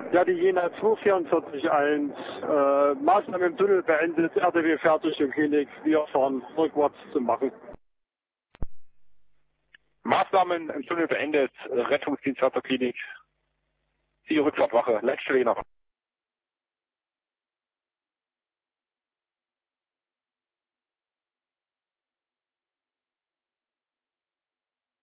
Ja, die Jena 244-1, Maßnahmen im Tunnel beendet, RTW fertig und Klinik, wir fahren rückwärts zu machen. Maßnahmen im Tunnel beendet, Rettungsdienst zur Klinik, die Rückfahrtwache, Leitstelle Jena.